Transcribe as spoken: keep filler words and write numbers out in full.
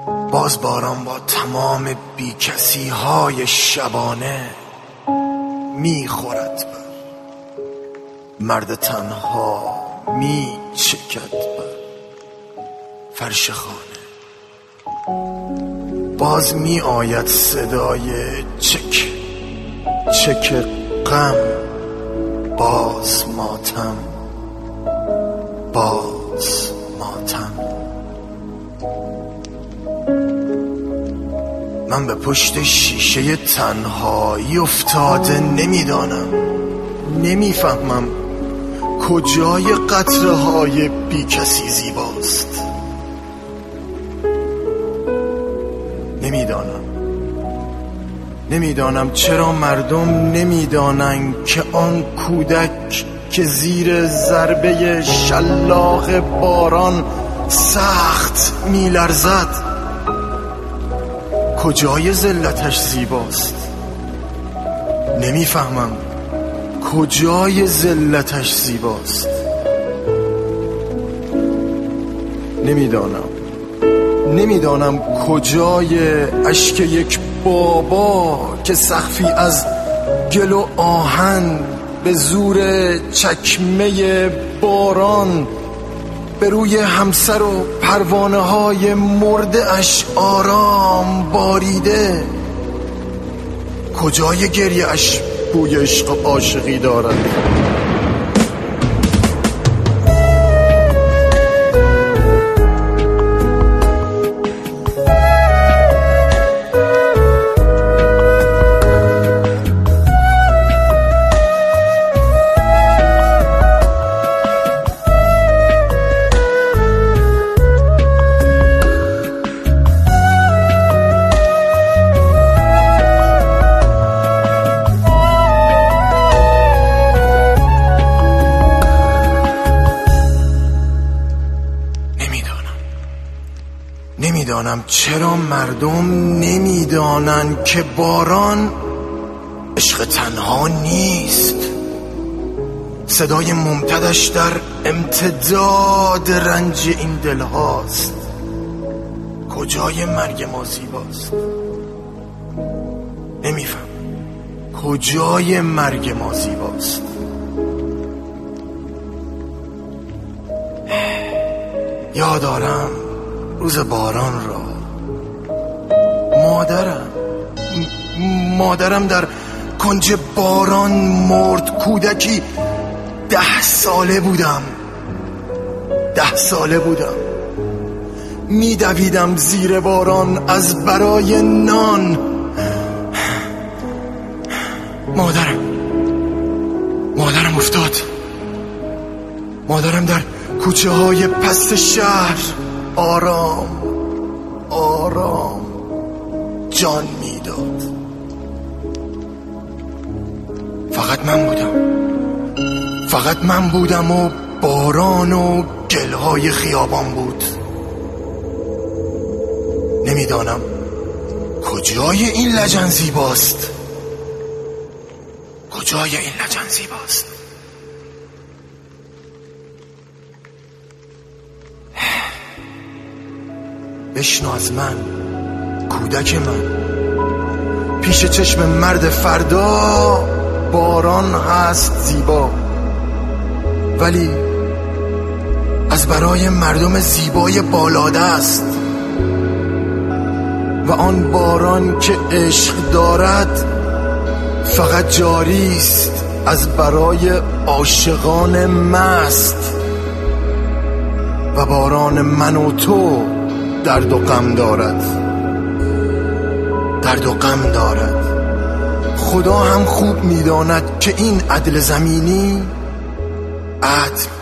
باز باران با تمام بیکسی های شبانه میخورد بر مرد تنها، میچکد بر فرش خانه. باز می آید صدای چک چک غم، باز ماتم باز ماتم. من به پشت شیشه تنهایی افتاده، نمیدانم نمیفهمم کجای قطره های بی کسی زیباست. نمیدانم نمیدانم چرا مردم نمیدانن که آن کودک که زیر ضربه شلاق باران سخت میلرزد کجای ذلتش زیباست. نمیفهمم کجای ذلتش زیباست. نمیدانم نمیدانم کجای اشک یک بابا که سقفی از گل و آهن به زور چکمه باران به روی همسر و پروانه های مرده اش آرام باریده. کجای گریه اش بوی عشق و عاشقی دارد. نمیدانم چرا مردم نمیدانن که باران عشق تنها نیست. صدای ممتدش در امتداد رنج این دل هاست. کجای مرگ ما زیباست. نمیفهم کجای مرگ ما زیباست. یادارم روز باران را مادرم مادرم در کنج باران مرد. کودکی ده ساله بودم ده ساله بودم میدویدم زیر باران از برای نان. مادرم مادرم افتاد. مادرم در کوچه های پست شهر آرام آرام جان میداد. فقط من بودم فقط من بودم و باران و گلهای خیابان بود. نمیدانم کجای این لجن زیباست. کجای این لجن زیباست. بشنو از من کودک من، پیش چشم مرد فردا باران هست زیبا، ولی از برای مردم زیبای بالاده است. و آن باران که عشق دارد فقط جاری است از برای عاشقان مست. و باران من و تو درد و غم دارد درد و غم دارد. خدا هم خوب میداند که این عدل زمینی عدل